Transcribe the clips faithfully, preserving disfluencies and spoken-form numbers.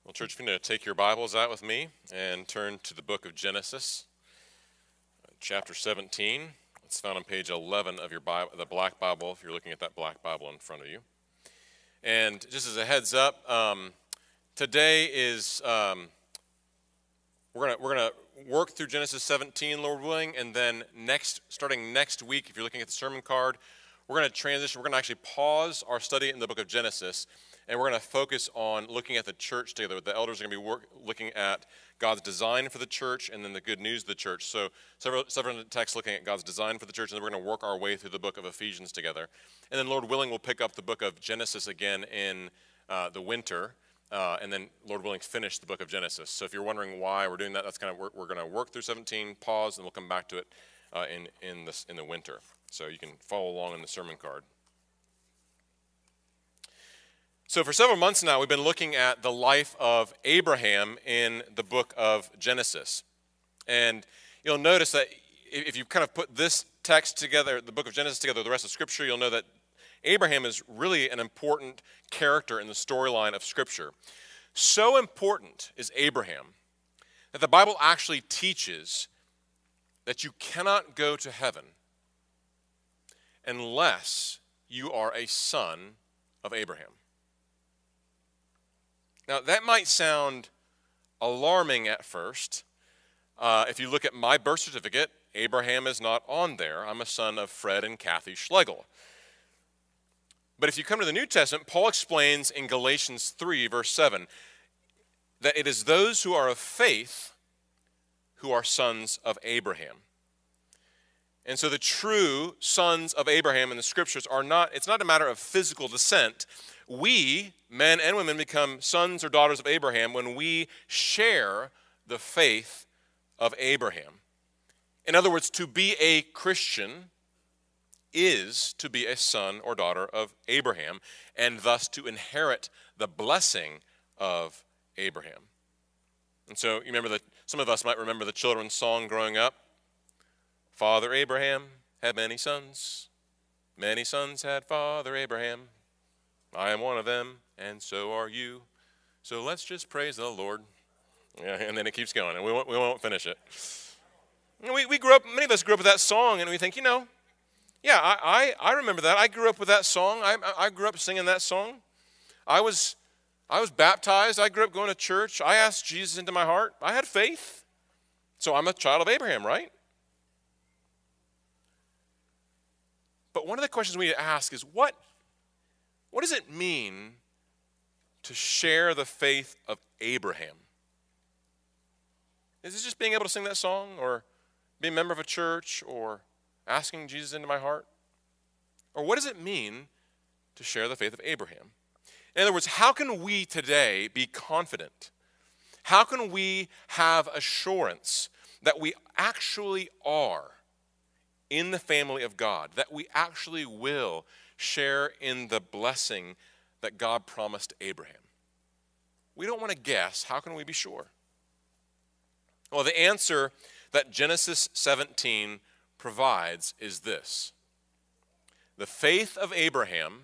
Well, church, if you're going to take your Bibles out with me and turn to the book of Genesis, chapter seventeen. It's found on page eleven of your Bible, the black Bible, if you're looking at that black Bible in front of you. And just as a heads up, um, today is um, we're gonna we're gonna work through Genesis seventeen, Lord willing, and then next, starting next week, if you're looking at the sermon card, we're gonna transition. We're gonna actually pause our study in the book of Genesis. And we're going to focus on looking at the church together. The elders are going to be work, looking at God's design for the church and then the good news of the church. So several, several texts looking at God's design for the church, and then we're going to work our way through the book of Ephesians together. And then, Lord willing, we'll pick up the book of Genesis again in uh, the winter, uh, and then, Lord willing, finish the book of Genesis. So if you're wondering why we're doing that, that's kind of, we're, we're going to work through seventeen, pause, and we'll come back to it uh, in, in, this, in the winter. So you can follow along in the sermon card. So for several months now, we've been looking at the life of Abraham in the book of Genesis. And you'll notice that if you kind of put this text together, the book of Genesis together with the rest of Scripture, you'll know that Abraham is really an important character in the storyline of Scripture. So important is Abraham that the Bible actually teaches that you cannot go to heaven unless you are a son of Abraham. Now, that might sound alarming at first. Uh, if you look at my birth certificate, Abraham is not on there. I'm a son of Fred and Kathy Schlegel. But if you come to the New Testament, Paul explains in Galatians three, verse seven, that it is those who are of faith who are sons of Abraham. And so the true sons of Abraham in the Scriptures are not, it's not a matter of physical descent. We, men and women, become sons or daughters of Abraham when we share the faith of Abraham. In other words, to be a Christian is to be a son or daughter of Abraham, and thus to inherit the blessing of Abraham. And so you remember that some of us might remember the children's song growing up. Father Abraham had many sons. Many sons had Father Abraham. I am one of them, and so are you. So let's just praise the Lord. Yeah, and then it keeps going, and we won't, we won't finish it. We, we grew up, many of us grew up with that song, and we think, you know, yeah, I, I, I remember that. I grew up with that song. I, I grew up singing that song. I was, I was baptized. I grew up going to church. I asked Jesus into my heart. I had faith. So I'm a child of Abraham, right? But one of the questions we need to ask is, what What does it mean to share the faith of Abraham? Is it just being able to sing that song, or being a member of a church, or asking Jesus into my heart? Or what does it mean to share the faith of Abraham? In other words, how can we today be confident? How can we have assurance that we actually are in the family of God, that we actually will share in the blessing that God promised Abraham? We don't want to guess. How can we be sure? Well, the answer that Genesis seventeen provides is this. The faith of Abraham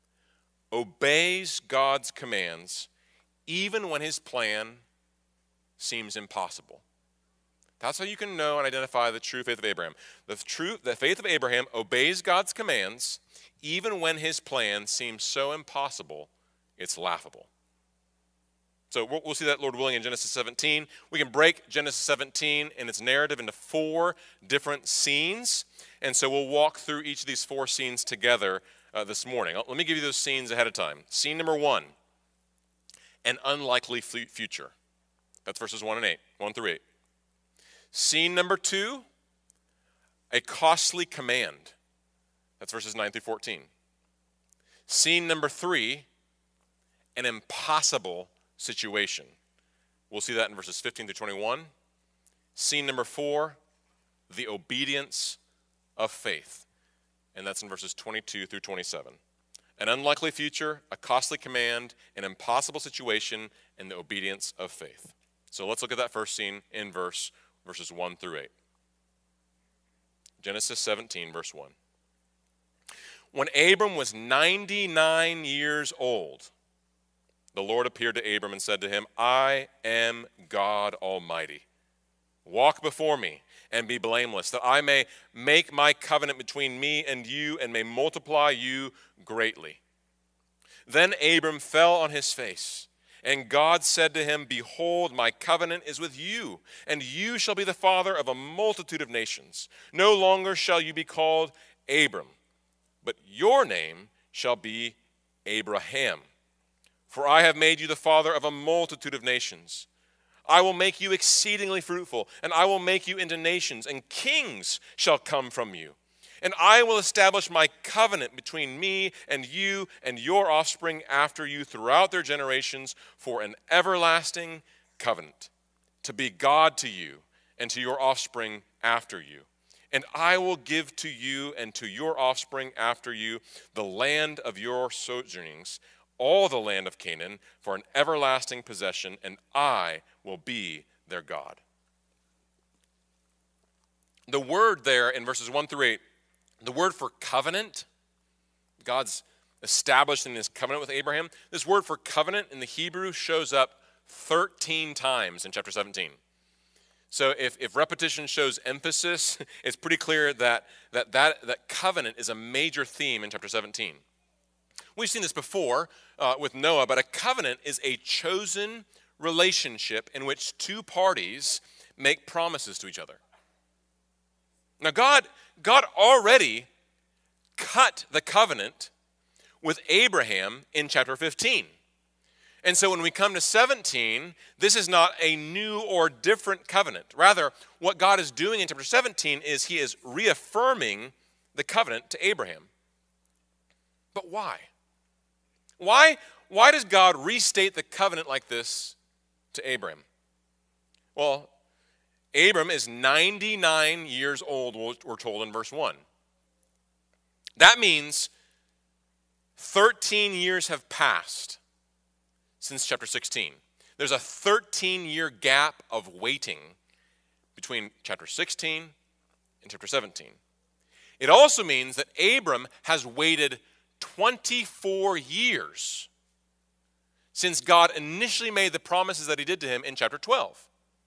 obeys God's commands even when his plan seems impossible. That's how you can know and identify the true faith of Abraham. The true, the faith of Abraham obeys God's commands even when his plan seems so impossible, it's laughable. So we'll, we'll see that, Lord willing, in Genesis seventeen. We can break Genesis seventeen and its narrative into four different scenes. And so we'll walk through each of these four scenes together uh, this morning. Let me give you those scenes ahead of time. Scene number one, an unlikely future. That's verses one and eight, one through eight. Scene number two, a costly command. That's verses nine through fourteen. Scene number three, an impossible situation. We'll see that in verses fifteen through twenty-one. Scene number four, the obedience of faith. And that's in verses twenty-two through twenty-seven. An unlikely future, a costly command, an impossible situation, and the obedience of faith. So let's look at that first scene in verse verses one through eight. Genesis seventeen, verse one. When Abram was ninety-nine years old, the Lord appeared to Abram and said to him, I am God Almighty. Walk before me and be blameless, that I may make my covenant between me and you and may multiply you greatly. Then Abram fell on his face, and God said to him, Behold, my covenant is with you, and you shall be the father of a multitude of nations. No longer shall you be called Abram, but your name shall be Abraham. For I have made you the father of a multitude of nations. I will make you exceedingly fruitful, and I will make you into nations, and kings shall come from you. And I will establish my covenant between me and you and your offspring after you throughout their generations for an everlasting covenant, to be God to you and to your offspring after you. And I will give to you and to your offspring after you the land of your sojournings, all the land of Canaan, for an everlasting possession, and I will be their God. The word there in verses one through eight, the word for covenant, God's establishing his covenant with Abraham. This word for covenant in the Hebrew shows up thirteen times in chapter seventeen. So if, if repetition shows emphasis, it's pretty clear that, that, that, that covenant is a major theme in chapter seventeen. We've seen this before uh, with Noah, but a covenant is a chosen relationship in which two parties make promises to each other. Now God, God already cut the covenant with Abraham in chapter fifteen. And so when we come to seventeen, this is not a new or different covenant. Rather, what God is doing in chapter seventeen is he is reaffirming the covenant to Abraham. But why? Why, why does God restate the covenant like this to Abraham? Well, Abram is ninety-nine years old, we're told in verse one. That means thirteen years have passed since chapter sixteen. There's a thirteen-year gap of waiting between chapter sixteen and chapter seventeen. It also means that Abram has waited twenty-four years since God initially made the promises that he did to him in chapter twelve.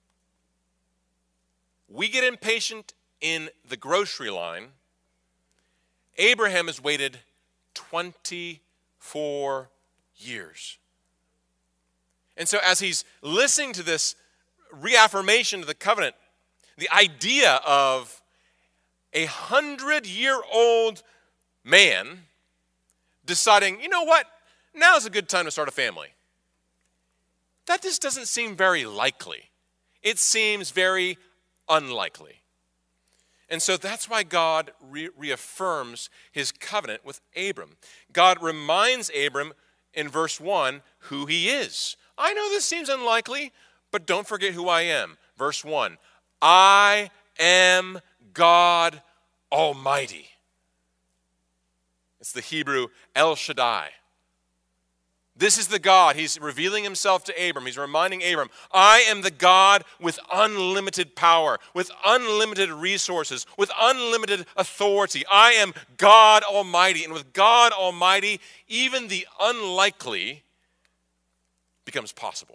We get impatient in the grocery line. Abraham has waited twenty-four years. And so as he's listening to this reaffirmation of the covenant, the idea of a hundred-year-old man deciding, you know what, now's a good time to start a family. That just doesn't seem very likely. It seems very unlikely. And so that's why God re- reaffirms his covenant with Abram. God reminds Abram in verse one who he is. I know this seems unlikely, but don't forget who I am. Verse one, I am God Almighty. It's the Hebrew El Shaddai. This is the God. He's revealing himself to Abram. He's reminding Abram, I am the God with unlimited power, with unlimited resources, with unlimited authority. I am God Almighty. And with God Almighty, even the unlikely becomes possible.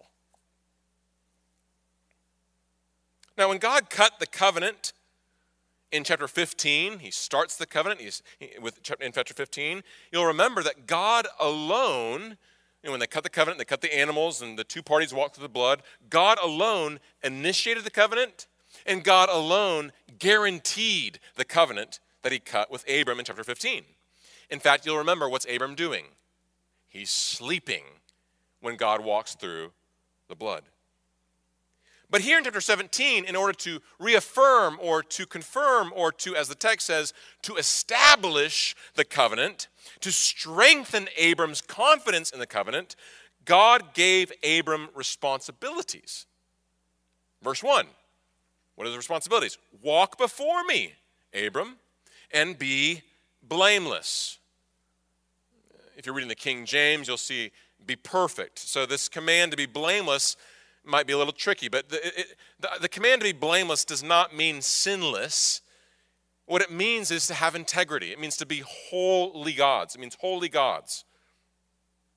Now, when God cut the covenant in chapter fifteen, he starts the covenant he's, he, with, in chapter fifteen, you'll remember that God alone, and when they cut the covenant, they cut the animals, and the two parties walked through the blood. God alone initiated the covenant, and God alone guaranteed the covenant that he cut with Abram in chapter fifteen. In fact, you'll remember what's Abram doing. He's sleeping when God walks through the blood. But here in chapter seventeen, in order to reaffirm or to confirm or to, as the text says, to establish the covenant, to strengthen Abram's confidence in the covenant, God gave Abram responsibilities. Verse one, what are the responsibilities? Walk before me, Abram, and be blameless. If you're reading the King James, you'll see be perfect. So this command to be blameless might be a little tricky, but the, it, the, the command to be blameless does not mean sinless. What it means is to have integrity. It means to be holy gods. It means holy gods.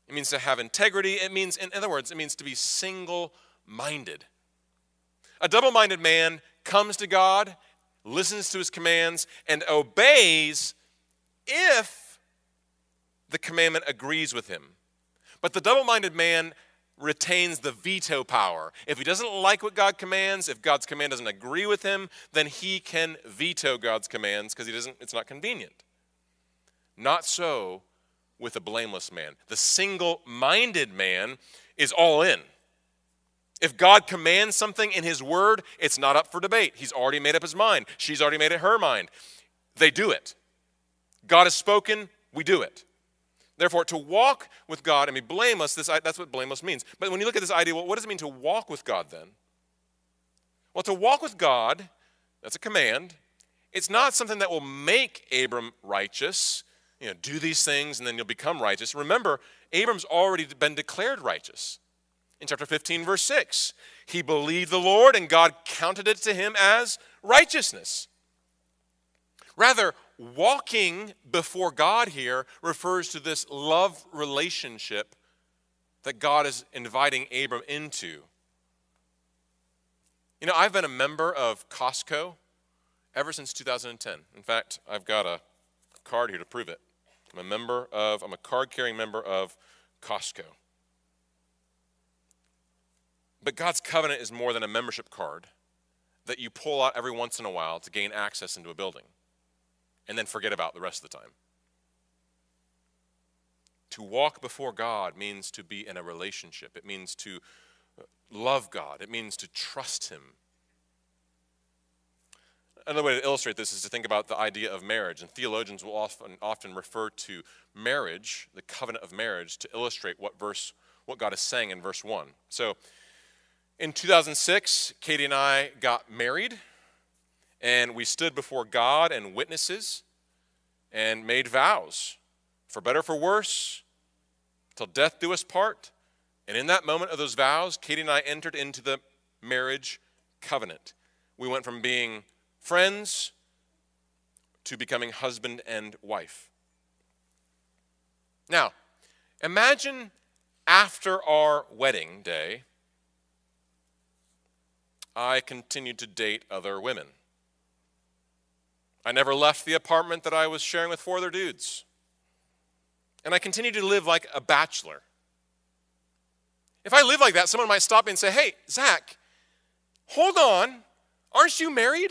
It means to have integrity. It means, in other words, it means to be single-minded. A double-minded man comes to God, listens to his commands, and obeys if the commandment agrees with him. But the double-minded man retains the veto power. If he doesn't like what God commands, if God's command doesn't agree with him, then he can veto God's commands because he doesn't, it's not convenient. Not so with a blameless man. The single-minded man is all in. If God commands something in his word, it's not up for debate. He's already made up his mind. She's already made it her mind. They do it. God has spoken, we do it. Therefore, to walk with God and be blameless, this, that's what blameless means. But when you look at this idea, well, what does it mean to walk with God then? Well, to walk with God, that's a command. It's not something that will make Abram righteous. You know, do these things and then you'll become righteous. Remember, Abram's already been declared righteous. In chapter fifteen, verse six, he believed the Lord and God counted it to him as righteousness. Rather, walking before God here refers to this love relationship that God is inviting Abram into. You know, I've been a member of Costco ever since two thousand ten. In fact, I've got a card here to prove it. I'm a member of, I'm a card-carrying member of Costco. But God's covenant is more than a membership card that you pull out every once in a while to gain access into a building and then forget about the rest of the time. To walk before God means to be in a relationship. It means to love God. It means to trust him. Another way to illustrate this is to think about the idea of marriage. And theologians will often, often refer to marriage, the covenant of marriage, to illustrate what verse, what God is saying in verse one. So in two thousand six, Katie and I got married, and we stood before God and witnesses and made vows, for better, for worse, till death do us part. And in that moment of those vows, Katie and I entered into the marriage covenant. We went from being friends to becoming husband and wife. Now, imagine after our wedding day, I continued to date other women. I never left the apartment that I was sharing with four other dudes. And I continued to live like a bachelor. If I live like that, someone might stop me and say, "Hey, Zach, hold on, aren't you married?"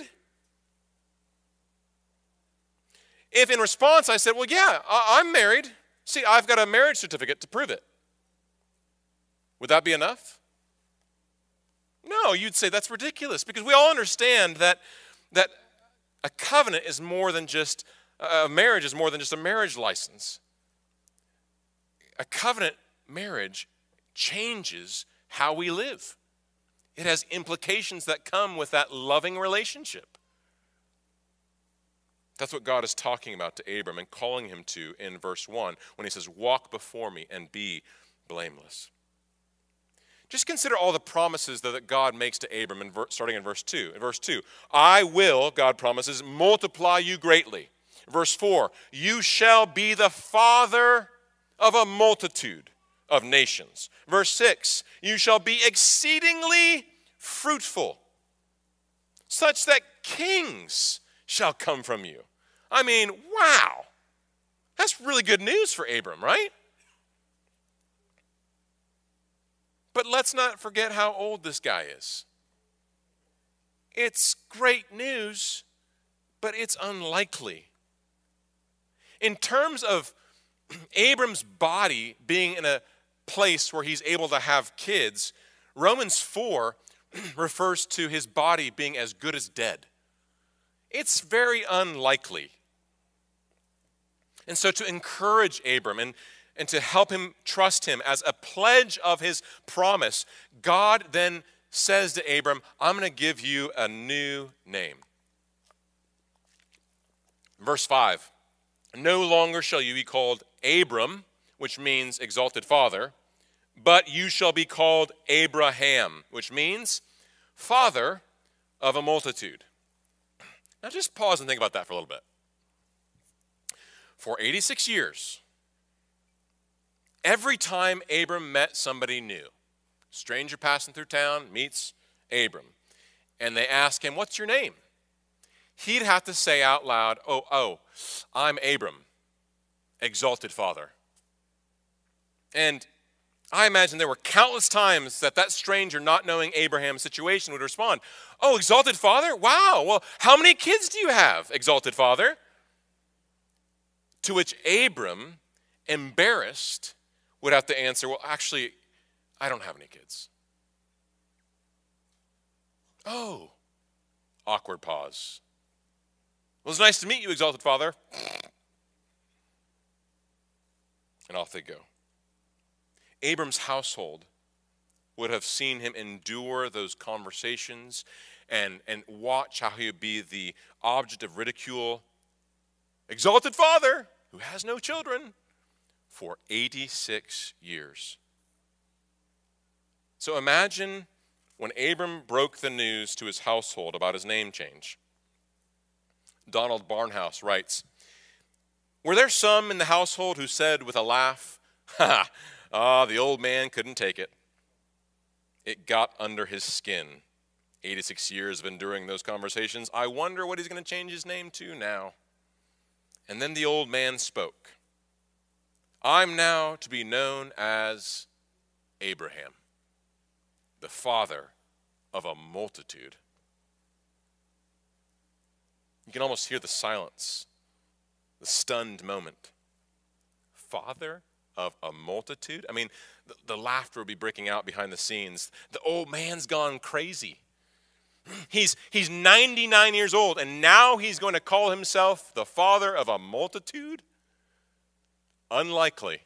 If in response I said, "Well, yeah, I'm married. See, I've got a marriage certificate to prove it," would that be enough? No, you'd say that's ridiculous, because we all understand that, that a covenant is more than just, a marriage is more than just a marriage license. A covenant marriage changes how we live. It has implications that come with that loving relationship. That's what God is talking about to Abram and calling him to in verse one when he says, "Walk before me and be blameless." Just consider all the promises that God makes to Abram, in ver- starting in verse two. In verse two, "I will," God promises, "multiply you greatly." Verse four, "You shall be the father of a multitude of nations." Verse six, "You shall be exceedingly fruitful, such that kings shall come from you." I mean, wow. That's really good news for Abram, right? But let's not forget how old this guy is. It's great news, but it's unlikely. In terms of Abram's body being in a place where he's able to have kids, Romans four refers to his body being as good as dead. It's very unlikely. And so to encourage Abram and, and to help him trust him as a pledge of his promise, God then says to Abram, "I'm going to give you a new name." Verse five, "No longer shall you be called Abram," which means exalted father, "but you shall be called Abraham," which means father of a multitude. Now just pause and think about that for a little bit. For eighty-six years, every time Abram met somebody new, stranger passing through town meets Abram, and they ask him, what's your name? He'd have to say out loud, oh, oh, I'm Abram, exalted father. And I imagine there were countless times that that stranger, not knowing Abraham's situation, would respond, oh, exalted father? Wow, well, how many kids do you have, exalted father? To which Abram, embarrassed, would have to answer, well, actually, I don't have any kids. Oh, awkward pause. Well, it's nice to meet you, exalted father. And off they go. Abram's household would have seen him endure those conversations and, and watch how he would be the object of ridicule. Exalted father who has no children for eighty-six years. So imagine when Abram broke the news to his household about his name change. Donald Barnhouse writes, were there some in the household who said with a laugh, ha, ah, the old man couldn't take it. It got under his skin. eighty-six years of enduring those conversations. I wonder what he's going to change his name to now. And then the old man spoke. I'm now to be known as Abraham, the father of a multitude. You can almost hear the silence, the stunned moment. Father of a multitude? I mean, the, the laughter will be breaking out behind the scenes. The old man's gone crazy. He's, he's ninety-nine years old, and now he's going to call himself the father of a multitude? Unlikely.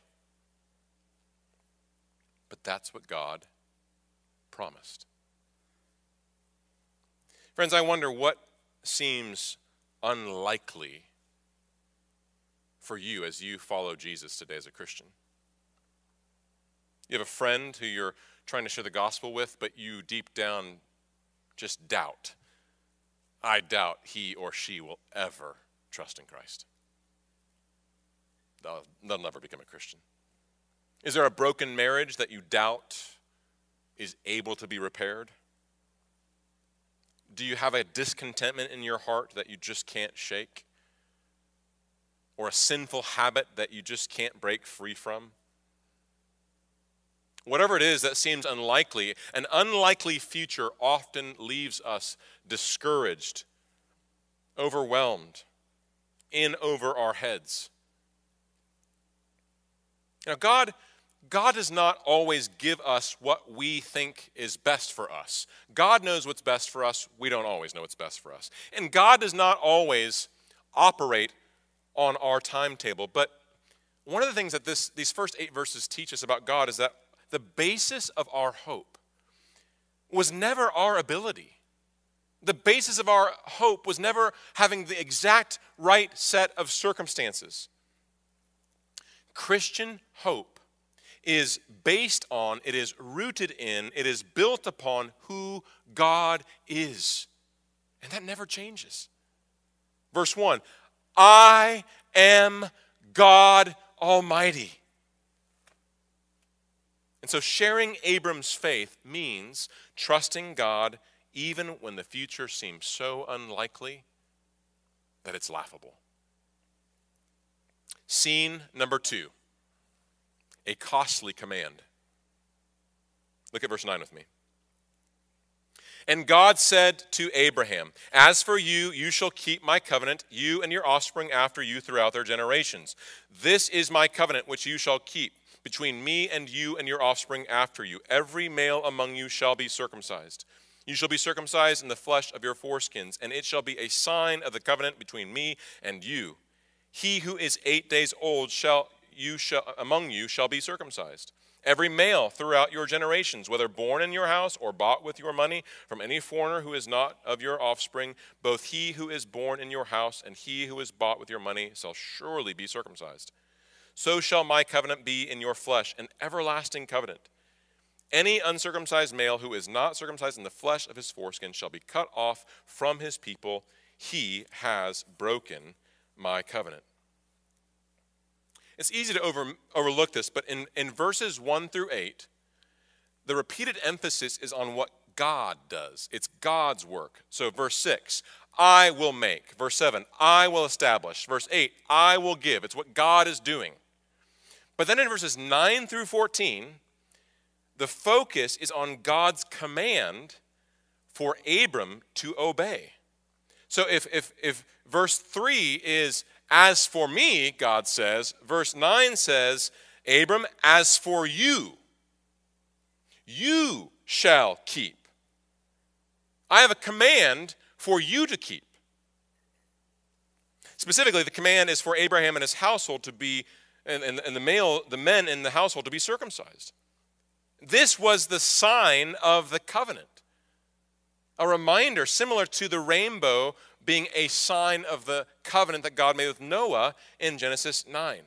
But that's what God promised. Friends, I wonder what seems unlikely for you as you follow Jesus today as a Christian. You have a friend who you're trying to share the gospel with, but you deep down just doubt. I doubt he or she will ever trust in Christ. They'll, they'll never become a Christian. Is there a broken marriage that you doubt is able to be repaired? Do you have a discontentment in your heart that you just can't shake? Or a sinful habit that you just can't break free from? Whatever it is that seems unlikely, an unlikely future often leaves us discouraged, overwhelmed, in over our heads. Now, God, God does not always give us what we think is best for us. God knows what's best for us. We don't always know what's best for us. And God does not always operate on our timetable. But one of the things that this, these first eight verses teach us about God is that the basis of our hope was never our ability. The basis of our hope was never having the exact right set of circumstances. Christian hope is based on, it is rooted in, it is built upon who God is. And that never changes. Verse one, I am God Almighty. And so sharing Abram's faith means trusting God even when the future seems so unlikely that it's laughable. Scene number two, a costly command. Look at verse nine with me. And God said to Abraham, as for you, you shall keep my covenant, you and your offspring after you throughout their generations. This is my covenant which you shall keep between me and you and your offspring after you. Every male among you shall be circumcised. You shall be circumcised in the flesh of your foreskins, and it shall be a sign of the covenant between me and you. He who is eight days old shall you shall among you shall be circumcised. Every male throughout your generations, whether born in your house or bought with your money from any foreigner who is not of your offspring, both he who is born in your house and he who is bought with your money shall surely be circumcised. So shall my covenant be in your flesh, an everlasting covenant. Any uncircumcised male who is not circumcised in the flesh of his foreskin shall be cut off from his people. He has broken my covenant. It's easy to over, overlook this, but in, in verses one through eight, the repeated emphasis is on what God does. It's God's work. So verse six, I will make. Verse seven, I will establish. Verse eight, I will give. It's what God is doing. But then in verses nine through fourteen, the focus is on God's command for Abram to obey. So if, if, if verse three is, as for me, God says, verse nine says, Abram, as for you, you shall keep. I have a command for you to keep. Specifically, the command is for Abraham and his household to be, and, and, and the male, the men in the household to be circumcised. This was the sign of the covenant. A reminder similar to the rainbow being a sign of the covenant that God made with Noah in Genesis nine.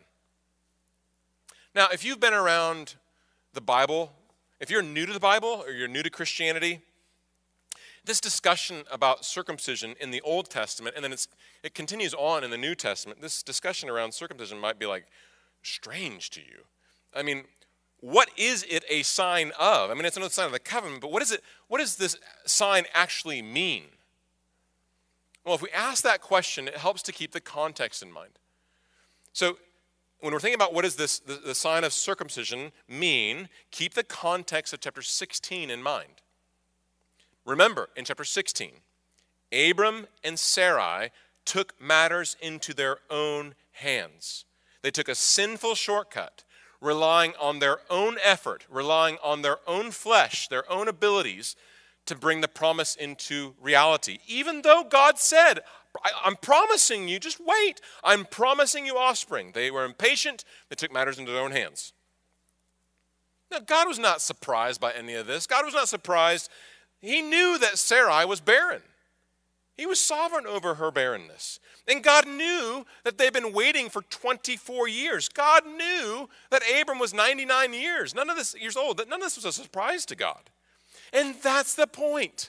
Now, if you've been around the Bible, if you're new to the Bible or you're new to Christianity, this discussion about circumcision in the Old Testament, and then it's, it continues on in the New Testament, this discussion around circumcision might be like strange to you. I mean, what is it a sign of? I mean, it's another sign of the covenant, but what is it? What does this sign actually mean? Well, if we ask that question, it helps to keep the context in mind. So when we're thinking about what does this, the, the sign of circumcision mean, keep the context of chapter sixteen in mind. Remember, in chapter sixteen, Abram and Sarai took matters into their own hands. They took a sinful shortcut, relying on their own effort, relying on their own flesh, their own abilities to bring the promise into reality. Even though God said, I'm promising you, just wait, I'm promising you offspring. They were impatient, they took matters into their own hands. Now, God was not surprised by any of this. God was not surprised. He knew that Sarai was barren. He was sovereign over her barrenness. And God knew that they'd been waiting for twenty-four years. God knew that Abram was ninety-nine years, none of this years old. None of this was a surprise to God. And that's the point.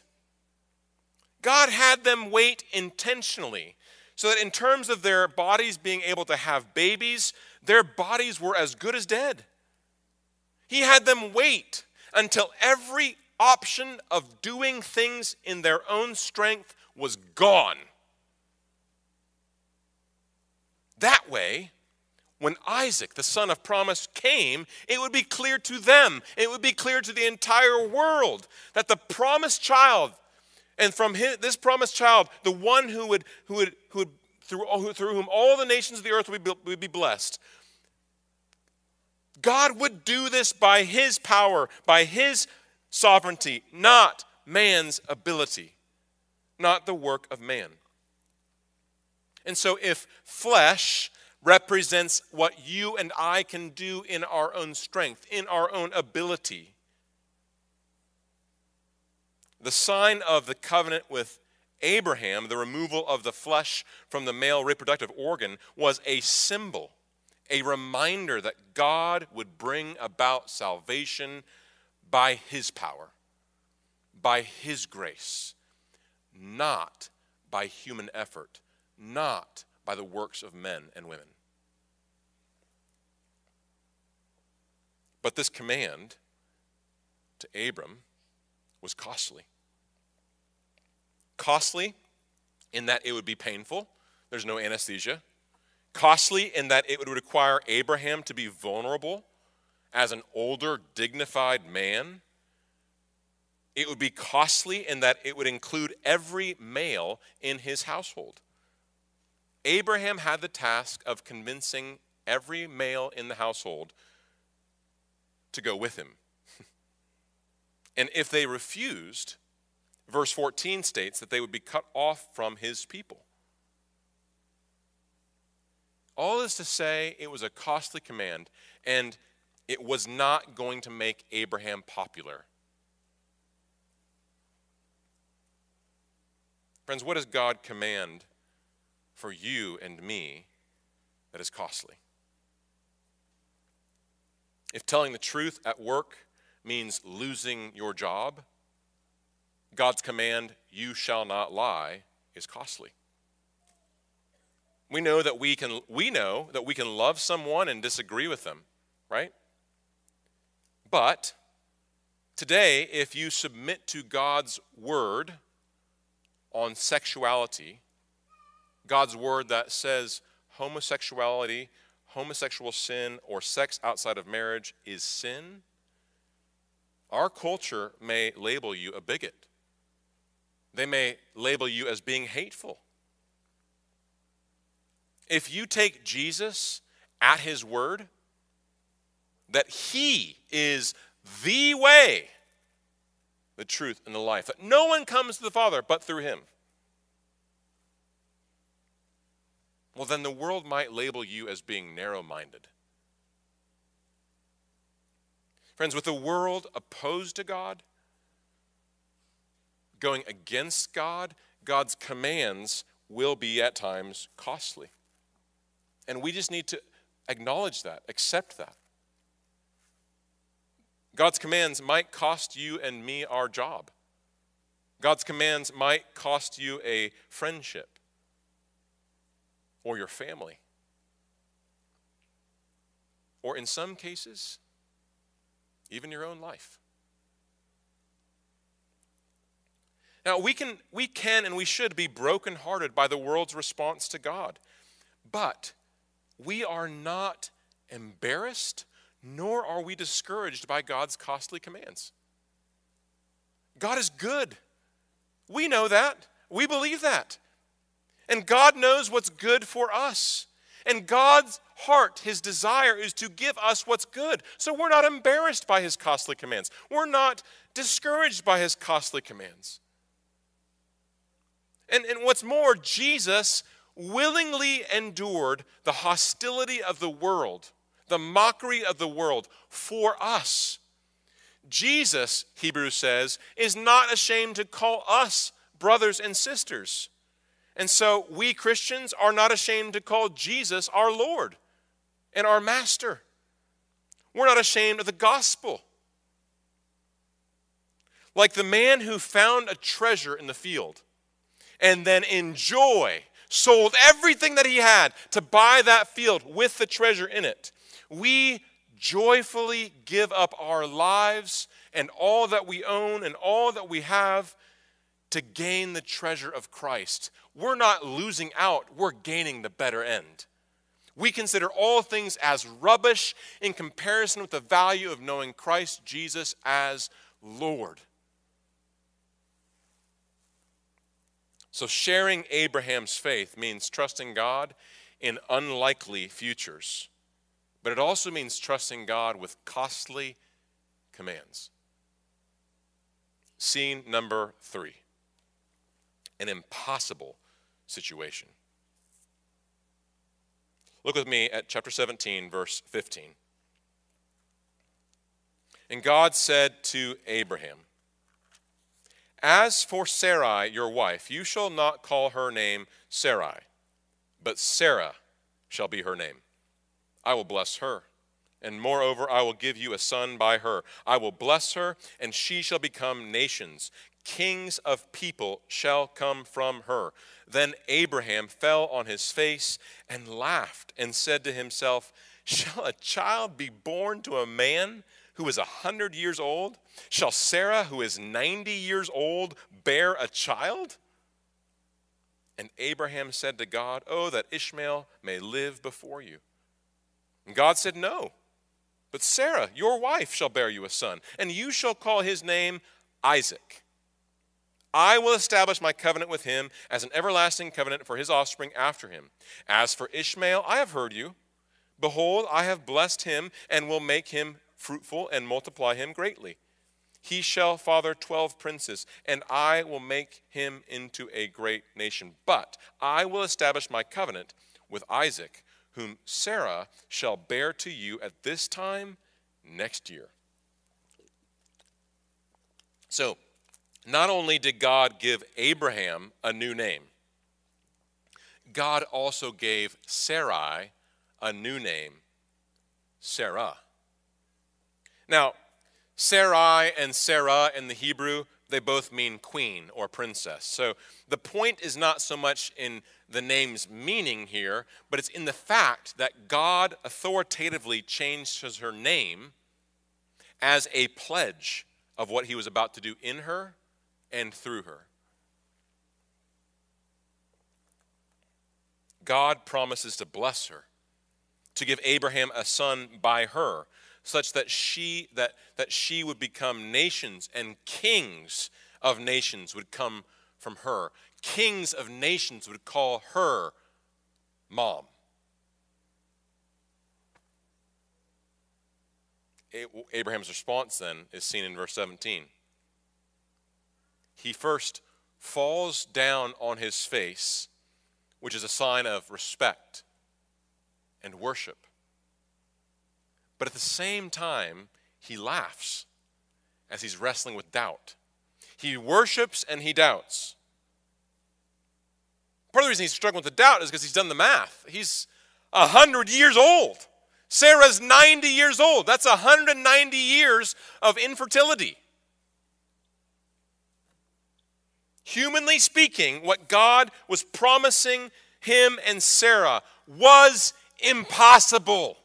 God had them wait intentionally so that in terms of their bodies being able to have babies, their bodies were as good as dead. He had them wait until every option of doing things in their own strength was gone. That way, when Isaac, the son of promise, came, it would be clear to them, it would be clear to the entire world that the promised child, and from his, this promised child, the one who would, who would, who would through, who, through whom all the nations of the earth would be, would be blessed, God would do this by his power, by his sovereignty, not man's ability, not the work of man. And so if flesh represents what you and I can do in our own strength, in our own ability, the sign of the covenant with Abraham, the removal of the flesh from the male reproductive organ, was a symbol, a reminder that God would bring about salvation by his power, by his grace, not by human effort, not by the works of men and women. But this command to Abram was costly. Costly in that it would be painful. There's no anesthesia. Costly in that it would require Abraham to be vulnerable as an older, dignified man. It would be costly in that it would include every male in his household. Abraham had the task of convincing every male in the household to go with him. And if they refused, verse fourteen states that they would be cut off from his people. All this to say, it was a costly command, and it was not going to make Abraham popular. Friends, what does God command for you and me that is costly? If telling the truth at work means losing your job, God's command, you shall not lie, is costly. We know that we can we know that we can love someone and disagree with them, right? But today, if you submit to God's word on sexuality, God's word that says homosexuality, homosexual sin, or sex outside of marriage is sin, our culture may label you a bigot. They may label you as being hateful. If you take Jesus at his word, that he is the way, the truth, and the life, that no one comes to the Father but through him, well, then the world might label you as being narrow-minded. Friends, with the world opposed to God, going against God, God's commands will be at times costly. And we just need to acknowledge that, accept that. God's commands might cost you and me our job. God's commands might cost you a friendship or your family. Or in some cases, even your own life. Now, we can, we can and we should be brokenhearted by the world's response to God. But we are not embarrassed, nor are we discouraged by God's costly commands. God is good. We know that. We believe that. And God knows what's good for us. And God's heart, his desire, is to give us what's good. So we're not embarrassed by his costly commands. We're not discouraged by his costly commands. And, and what's more, Jesus willingly endured the hostility of the world, the mockery of the world for us. Jesus, Hebrews says, is not ashamed to call us brothers and sisters. And so we Christians are not ashamed to call Jesus our Lord and our Master. We're not ashamed of the gospel. Like the man who found a treasure in the field and then in joy sold everything that he had to buy that field with the treasure in it. We joyfully give up our lives and all that we own and all that we have to gain the treasure of Christ. We're not losing out, we're gaining the better end. We consider all things as rubbish in comparison with the value of knowing Christ Jesus as Lord. So sharing Abraham's faith means trusting God in unlikely futures. But it also means trusting God with costly commands. Scene number three. An impossible situation. Look with me at chapter seventeen, verse fifteen. And God said to Abraham, "As for Sarai, your wife, you shall not call her name Sarai, but Sarah shall be her name. I will bless her, and moreover, I will give you a son by her. I will bless her, and she shall become nations. Kings of people shall come from her." Then Abraham fell on his face and laughed and said to himself, "Shall a child be born to a man who is a hundred years old? Shall Sarah, who is ninety years old, bear a child?" And Abraham said to God, "Oh, that Ishmael may live before you." And God said, "No, but Sarah, your wife, shall bear you a son, and you shall call his name Isaac. I will establish my covenant with him as an everlasting covenant for his offspring after him. As for Ishmael, I have heard you. Behold, I have blessed him and will make him fruitful and multiply him greatly. He shall father twelve princes, and I will make him into a great nation. But I will establish my covenant with Isaac, whom Sarah shall bear to you at this time next year." So, not only did God give Abraham a new name, God also gave Sarai a new name, Sarah. Now, Sarai and Sarah in the Hebrew, they both mean queen or princess. So the point is not so much in the name's meaning here, but it's in the fact that God authoritatively changed her name as a pledge of what he was about to do in her and through her. God promises to bless her, to give Abraham a son by her, such that she that that she would become nations, and kings of nations would come from her. Kings of nations would call her mom. Abraham's response then is seen in verse seventeen. He first falls down on his face, which is a sign of respect and worship. But at the same time, he laughs as he's wrestling with doubt. He worships and he doubts. Part of the reason he's struggling with the doubt is because he's done the math. He's one hundred years old. Sarah's ninety years old. That's one hundred ninety years of infertility. Humanly speaking, what God was promising him and Sarah was impossible.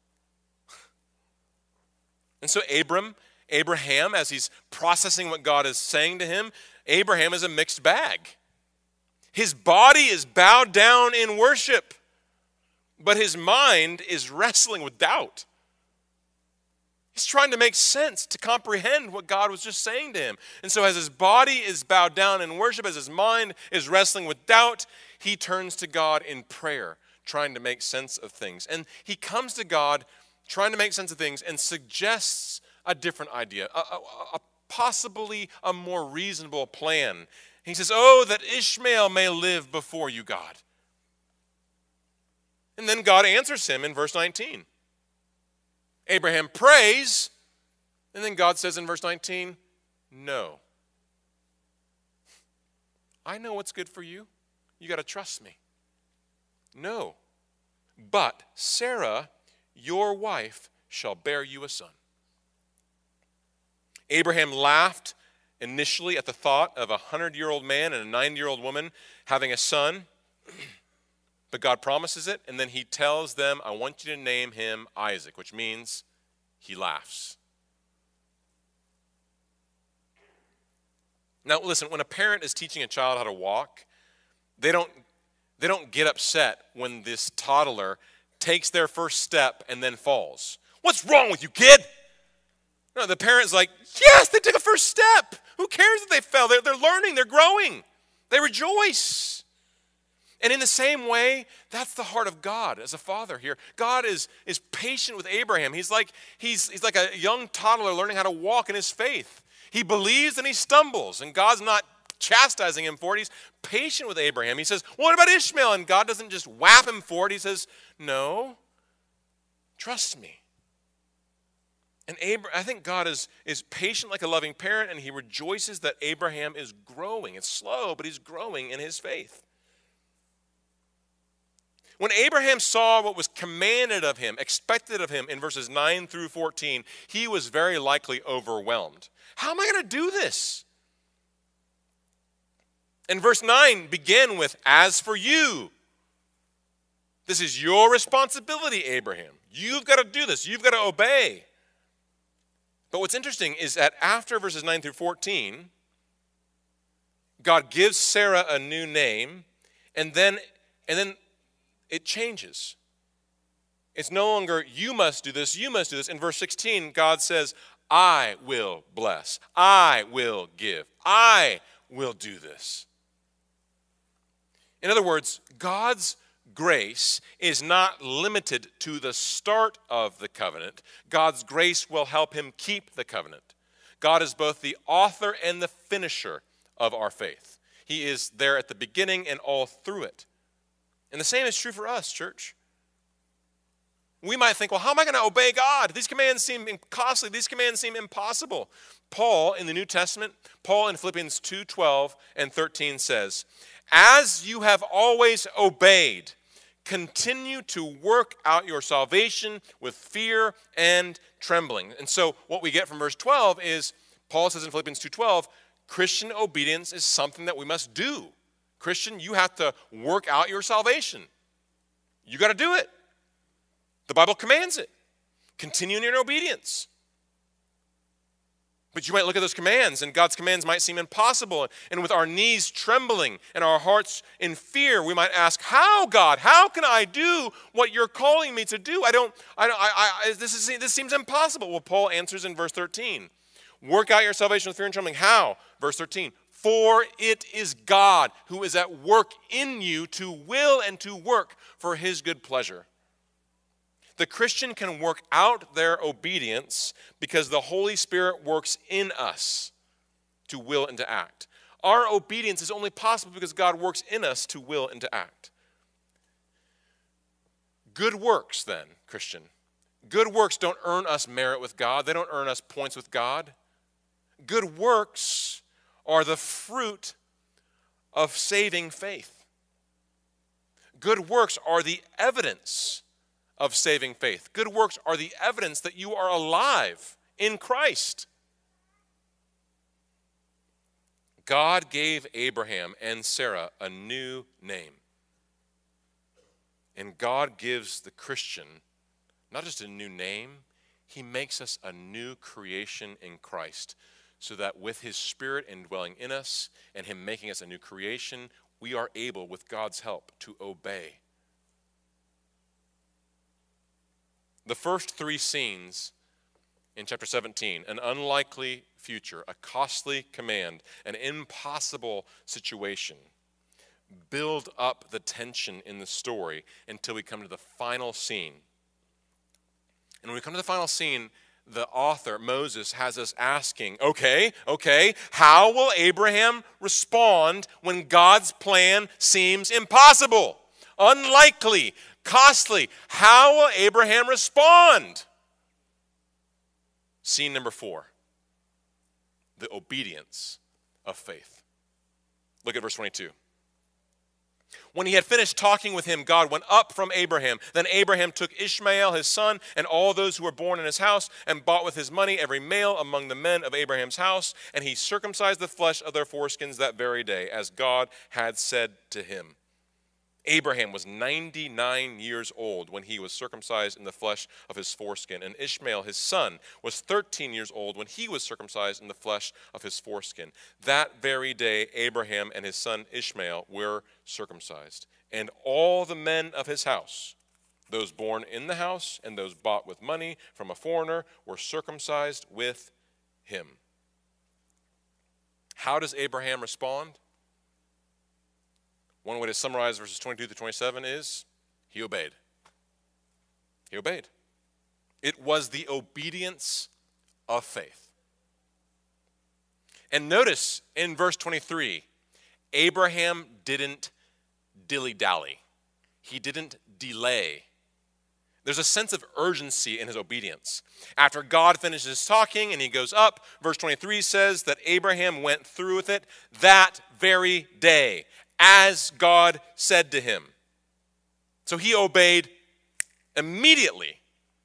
And so Abram, Abraham, as he's processing what God is saying to him, Abraham is a mixed bag. His body is bowed down in worship, but his mind is wrestling with doubt. He's trying to make sense, to comprehend what God was just saying to him. And so as his body is bowed down in worship, as his mind is wrestling with doubt, he turns to God in prayer, trying to make sense of things. And he comes to God trying to make sense of things and suggests a different idea, a, a, a possibly a more reasonable plan. He says, "Oh, that Ishmael may live before you, God." And then God answers him in verse nineteen. Abraham prays, and then God says in verse nineteen, "No. I know what's good for you. You got to trust me. No. But Sarah, your wife, shall bear you a son." Abraham laughed initially at the thought of a hundred-year-old man and a ninety-year-old woman having a son. But God promises it, and then he tells them, "I want you to name him Isaac," which means he laughs. Now listen, when a parent is teaching a child how to walk, they don't, they don't get upset when this toddler takes their first step and then falls. "What's wrong with you, kid?" No, the parent's like, "Yes, they took a first step. Who cares if they fell? They're, they're learning, they're growing. They rejoice." And in the same way, that's the heart of God as a father here. God is, is patient with Abraham. He's like, he's, he's like a young toddler learning how to walk in his faith. He believes and he stumbles, and God's not chastising him for it. He's patient with Abraham. He says, "What about Ishmael?" And God doesn't just whap him for it. He says, "No, trust me." And Abra- I think God is, is patient like a loving parent, and he rejoices that Abraham is growing. It's slow, but he's growing in his faith. When Abraham saw what was commanded of him, expected of him in verses nine through fourteen, he was very likely overwhelmed. How am I going to do this? And verse nine began with, "As for you," this is your responsibility, Abraham. You've got to do this. You've got to obey. But what's interesting is that after verses nine through fourteen, God gives Sarah a new name, and then, and then it changes. It's no longer, "You must do this, you must do this." In verse sixteen, God says, "I will bless. I will give. I will do this." In other words, God's grace is not limited to the start of the covenant. God's grace will help him keep the covenant. God is both the author and the finisher of our faith. He is there at the beginning and all through it. And the same is true for us, church. We might think, well, how am I going to obey God? These commands seem costly. These commands seem impossible. Paul in the New Testament, Paul in Philippians two twelve and thirteen says, "As you have always obeyed, continue to work out your salvation with fear and trembling." And so what we get from verse twelve is, Paul says in Philippians two twelve, Christian obedience is something that we must do. Christian, you have to work out your salvation. You got to do it. The Bible commands it. Continue in your obedience. But you might look at those commands, and God's commands might seem impossible. And with our knees trembling and our hearts in fear, we might ask, how, God? How can I do what you're calling me to do? I don't, I don't, I, I, this, is, this seems impossible. Well, Paul answers in verse thirteen. Work out your salvation with fear and trembling. How? Verse thirteen. For it is God who is at work in you to will and to work for his good pleasure. The Christian can work out their obedience because the Holy Spirit works in us to will and to act. Our obedience is only possible because God works in us to will and to act. Good works, then, Christian. Good works don't earn us merit with God. They don't earn us points with God. Good works are the fruit of saving faith. Good works are the evidence of saving faith. Good works are the evidence that you are alive in Christ. God gave Abraham and Sarah a new name. And God gives the Christian not just a new name, he makes us a new creation in Christ, so that with his Spirit indwelling in us and him making us a new creation, we are able, with God's help, to obey. The first three scenes in chapter seventeen, an unlikely future, a costly command, an impossible situation, build up the tension in the story until we come to the final scene. And when we come to the final scene, the author, Moses, has us asking, okay, okay, how will Abraham respond when God's plan seems impossible, unlikely, costly? How will Abraham respond? Scene number four, the obedience of faith. Look at verse twenty-two. When he had finished talking with him, God went up from Abraham. Then Abraham took Ishmael, his son, and all those who were born in his house, and bought with his money every male among the men of Abraham's house. And he circumcised the flesh of their foreskins that very day, as God had said to him. Abraham was ninety-nine years old when he was circumcised in the flesh of his foreskin, and Ishmael, his son, was thirteen years old when he was circumcised in the flesh of his foreskin. That very day, Abraham and his son Ishmael were circumcised, and all the men of his house, those born in the house and those bought with money from a foreigner, were circumcised with him. How does Abraham respond? One way to summarize verses twenty-two to twenty-seven is, he obeyed. He obeyed. It was the obedience of faith. And notice in verse twenty-three, Abraham didn't dilly-dally. He didn't delay. There's a sense of urgency in his obedience. After God finishes talking and he goes up, verse twenty-three says that Abraham went through with it that very day, as God said to him. So he obeyed immediately.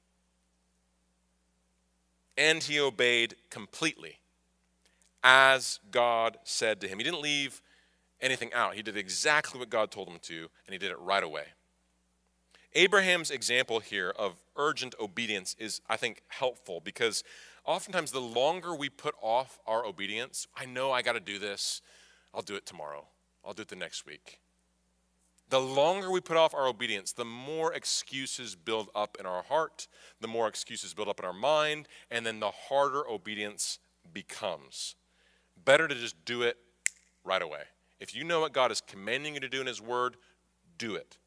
And he obeyed completely, as God said to him. He didn't leave anything out. He did exactly what God told him to, and he did it right away. Abraham's example here of urgent obedience is, I think, helpful, because oftentimes the longer we put off our obedience, I know I got to do this, I'll do it tomorrow. I'll do it the next week. The longer we put off our obedience, the more excuses build up in our heart, the more excuses build up in our mind, and then the harder obedience becomes. Better to just do it right away. If you know what God is commanding you to do in his word, do it.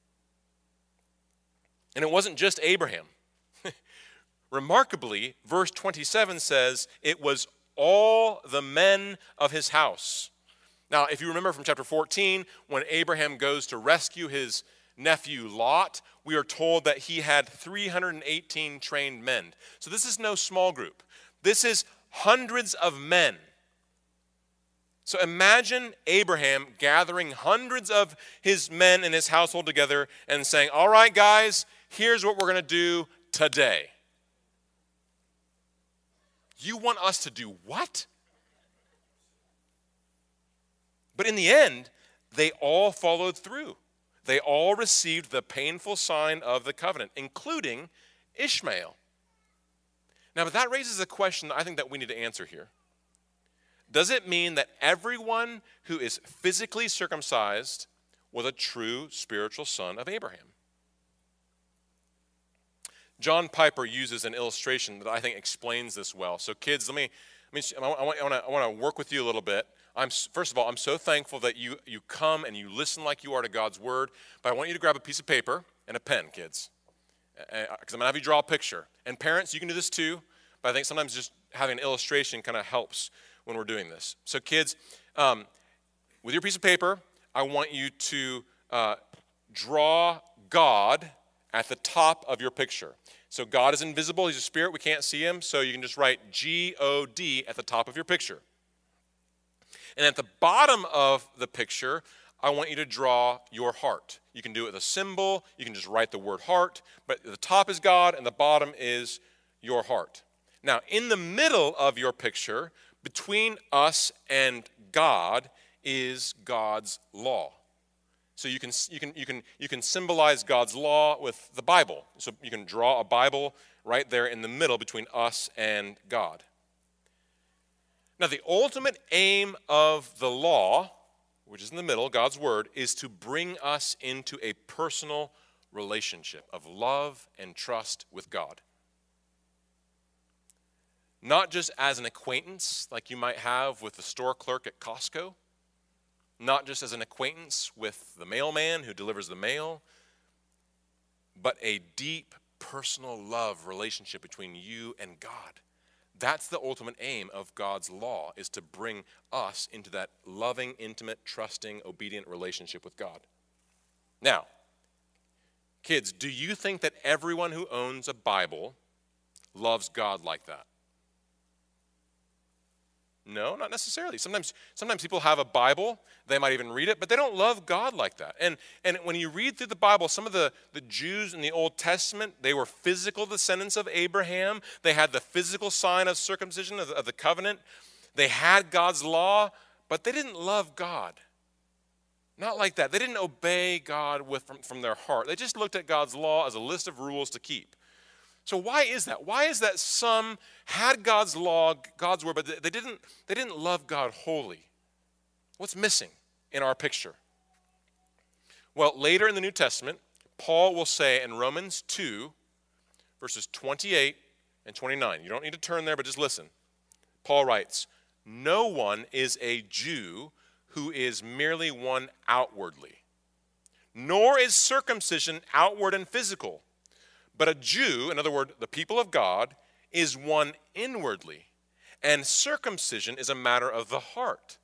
And it wasn't just Abraham. Remarkably, verse twenty-seven says it was all the men of his house. Now, if you remember from chapter fourteen, when Abraham goes to rescue his nephew Lot, we are told that he had three hundred eighteen trained men. So this is no small group. This is hundreds of men. So imagine Abraham gathering hundreds of his men in his household together and saying, all right, guys, here's what we're going to do today. You want us to do what? But in the end, they all followed through. They all received the painful sign of the covenant, including Ishmael. Now, but that raises a question I think that we need to answer here. Does it mean that everyone who is physically circumcised was a true spiritual son of Abraham? John Piper uses an illustration that I think explains this well. So kids, let me, let me I want, I want, to, I want to work with you a little bit. I'm, first of all, I'm so thankful that you, you come and you listen like you are to God's word, but I want you to grab a piece of paper and a pen, kids, because I'm going to have you draw a picture. And parents, you can do this too, but I think sometimes just having an illustration kind of helps when we're doing this. So kids, um, with your piece of paper, I want you to uh, draw God at the top of your picture. So God is invisible, he's a spirit, we can't see him, so you can just write G O D at the top of your picture. And at the bottom of the picture, I want you to draw your heart. You can do it with a symbol, you can just write the word heart, but the top is God and the bottom is your heart. Now, in the middle of your picture, between us and God, is God's law. So you can, you can, you can, you can symbolize God's law with the Bible. So you can draw a Bible right there in the middle between us and God. Now, the ultimate aim of the law, which is in the middle, God's word, is to bring us into a personal relationship of love and trust with God. Not just as an acquaintance like you might have with the store clerk at Costco, not just as an acquaintance with the mailman who delivers the mail, but a deep personal love relationship between you and God. That's the ultimate aim of God's law, is to bring us into that loving, intimate, trusting, obedient relationship with God. Now, kids, do you think that everyone who owns a Bible loves God like that? No, not necessarily. Sometimes, sometimes people have a Bible, they might even read it, but they don't love God like that. And, and when you read through the Bible, some of the, the Jews in the Old Testament, they were physical descendants of Abraham. They had the physical sign of circumcision, of, of the covenant. They had God's law, but they didn't love God. Not like that. They didn't obey God with, from, from their heart. They just looked at God's law as a list of rules to keep. So why is that? Why is that some had God's law, God's word, but they didn't, they didn't love God wholly? What's missing in our picture? Well, later in the New Testament, Paul will say in Romans two, verses twenty-eight and twenty-nine. You don't need to turn there, but just listen. Paul writes, "No one is a Jew who is merely one outwardly, nor is circumcision outward and physical. But a Jew, in other words, the people of God, is one inwardly, and circumcision is a matter of the heart,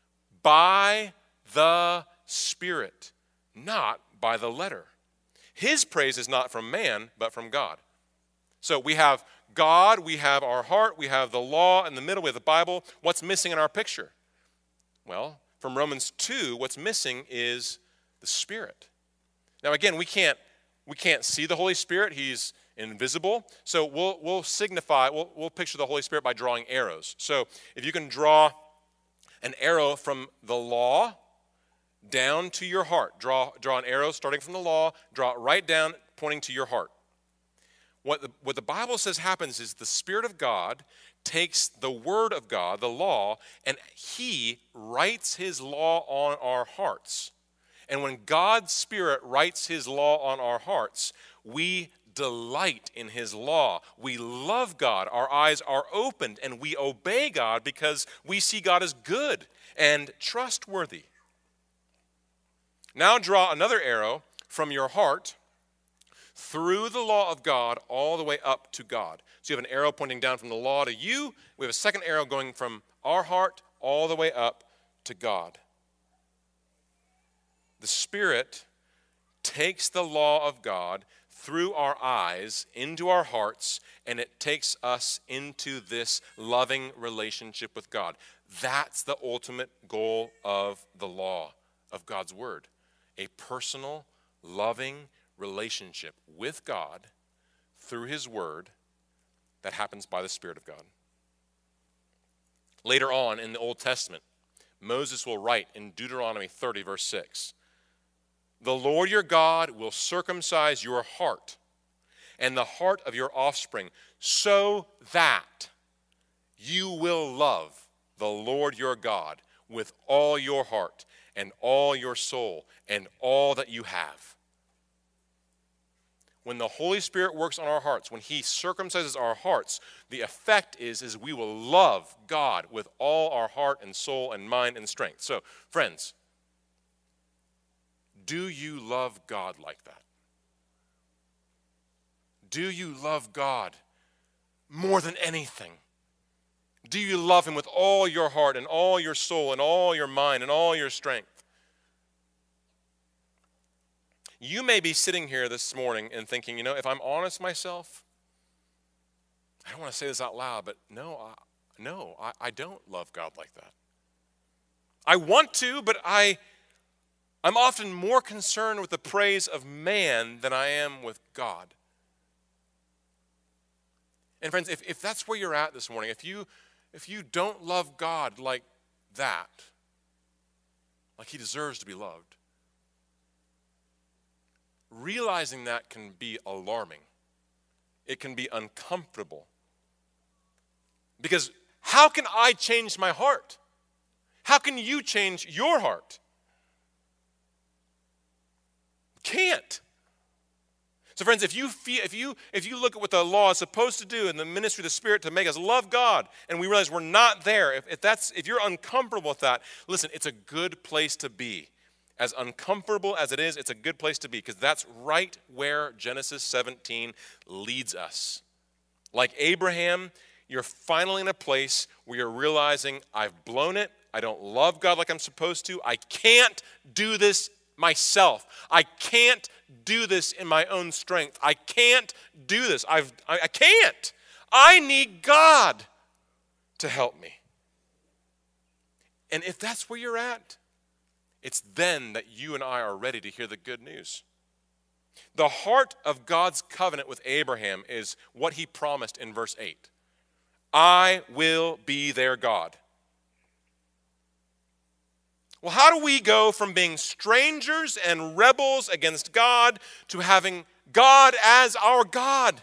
by the Spirit, not by the letter. His praise is not from man, but from God." So we have God, we have our heart, we have the law in the middle, we have the Bible. What's missing in our picture? Well, from Romans two, what's missing is the Spirit. Now again, we can't We can't see the Holy Spirit. He's invisible. So we'll, we'll signify, we'll, we'll picture the Holy Spirit by drawing arrows. So if you can draw an arrow from the law down to your heart. Draw, draw an arrow starting from the law, draw it right down, pointing to your heart. What the, what the Bible says happens is the Spirit of God takes the Word of God, the law, and He writes His law on our hearts. And when God's Spirit writes His law on our hearts, we delight in His law. We love God. Our eyes are opened, and we obey God because we see God as good and trustworthy. Now draw another arrow from your heart through the law of God all the way up to God. So you have an arrow pointing down from the law to you. We have a second arrow going from our heart all the way up to God. The Spirit takes the law of God through our eyes into our hearts, and it takes us into this loving relationship with God. That's the ultimate goal of the law, of God's Word. A personal, loving relationship with God through His Word that happens by the Spirit of God. Later on in the Old Testament, Moses will write in Deuteronomy thirty, verse six, "The Lord your God will circumcise your heart and the heart of your offspring, so that you will love the Lord your God with all your heart and all your soul and all that you have." When the Holy Spirit works on our hearts, when he circumcises our hearts, the effect is, is we will love God with all our heart and soul and mind and strength. So, friends, do you love God like that? Do you love God more than anything? Do you love him with all your heart and all your soul and all your mind and all your strength? You may be sitting here this morning and thinking, you know, if I'm honest myself, I don't want to say this out loud, but no, I, no, I, I don't love God like that. I want to, but I, I'm often more concerned with the praise of man than I am with God. And friends, if, if that's where you're at this morning, if you, if you don't love God like that, like he deserves to be loved, realizing that can be alarming. It can be uncomfortable. Because how can I change my heart? How can you change your heart? Can't. So friends, if you feel, if you if you look at what the law is supposed to do in the ministry of the Spirit to make us love God, and we realize we're not there, if, if that's if you're uncomfortable with that, listen, it's a good place to be. As uncomfortable as it is, it's a good place to be, because that's right where Genesis seventeen leads us. Like Abraham, you're finally in a place where you're realizing, I've blown it, I don't love God like I'm supposed to, I can't do this myself. I can't do this in my own strength. I can't do this. I've, I, I can't. I need God to help me. And if that's where you're at, it's then that you and I are ready to hear the good news. The heart of God's covenant with Abraham is what he promised in verse eight. I will be their God. Well, how do we go from being strangers and rebels against God to having God as our God?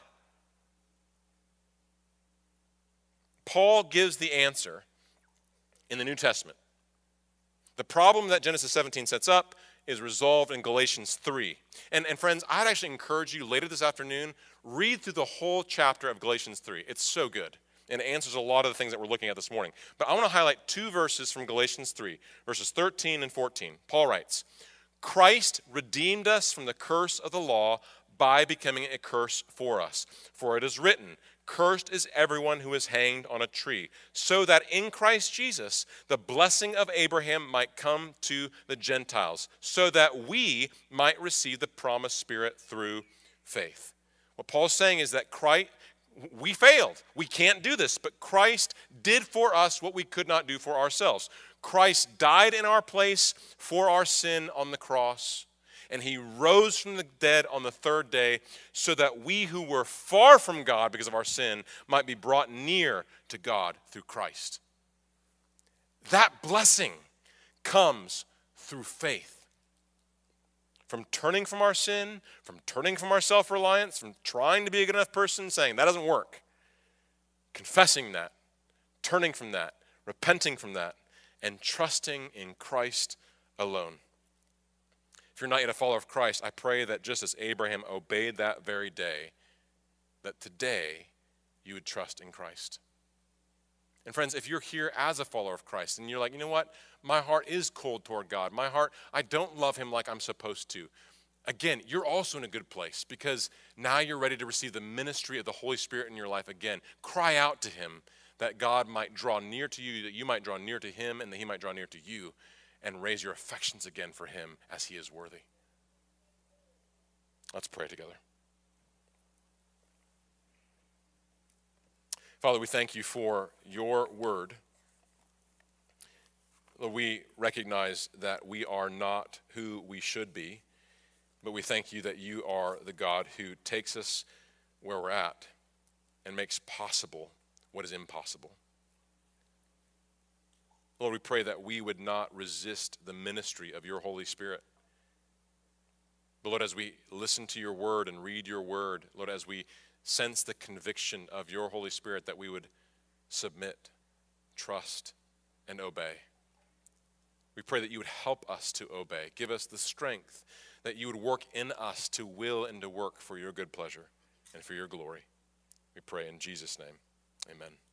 Paul gives the answer in the New Testament. The problem that Genesis seventeen sets up is resolved in Galatians three. And, and friends, I'd actually encourage you later this afternoon, read through the whole chapter of Galatians three. It's so good, and it answers a lot of the things that we're looking at this morning. But I want to highlight two verses from Galatians three, verses thirteen and fourteen. Paul writes, Christ redeemed us from the curse of the law by becoming a curse for us. For it is written, cursed is everyone who is hanged on a tree, so that in Christ Jesus the blessing of Abraham might come to the Gentiles, so that we might receive the promised Spirit through faith. What Paul's saying is that Christ, we failed. We can't do this, but Christ did for us what we could not do for ourselves. Christ died in our place for our sin on the cross, and he rose from the dead on the third day so that we who were far from God because of our sin might be brought near to God through Christ. That blessing comes through faith. From turning from our sin, from turning from our self-reliance, from trying to be a good enough person, saying that doesn't work. Confessing that, turning from that, repenting from that, and trusting in Christ alone. If you're not yet a follower of Christ, I pray that just as Abraham obeyed that very day, that today you would trust in Christ. And friends, if you're here as a follower of Christ and you're like, you know what, my heart is cold toward God. My heart, I don't love him like I'm supposed to. Again, you're also in a good place because now you're ready to receive the ministry of the Holy Spirit in your life again. Cry out to him that God might draw near to you, that you might draw near to him, and that he might draw near to you, and raise your affections again for him as he is worthy. Let's pray together. Father, we thank you for your word. Lord, we recognize that we are not who we should be, but we thank you that you are the God who takes us where we're at and makes possible what is impossible. Lord, we pray that we would not resist the ministry of your Holy Spirit. But Lord, as we listen to your word and read your word, Lord, as we sense the conviction of your Holy Spirit, that we would submit, trust, and obey. We pray that you would help us to obey. Give us the strength that you would work in us to will and to work for your good pleasure and for your glory. We pray in Jesus' name. Amen.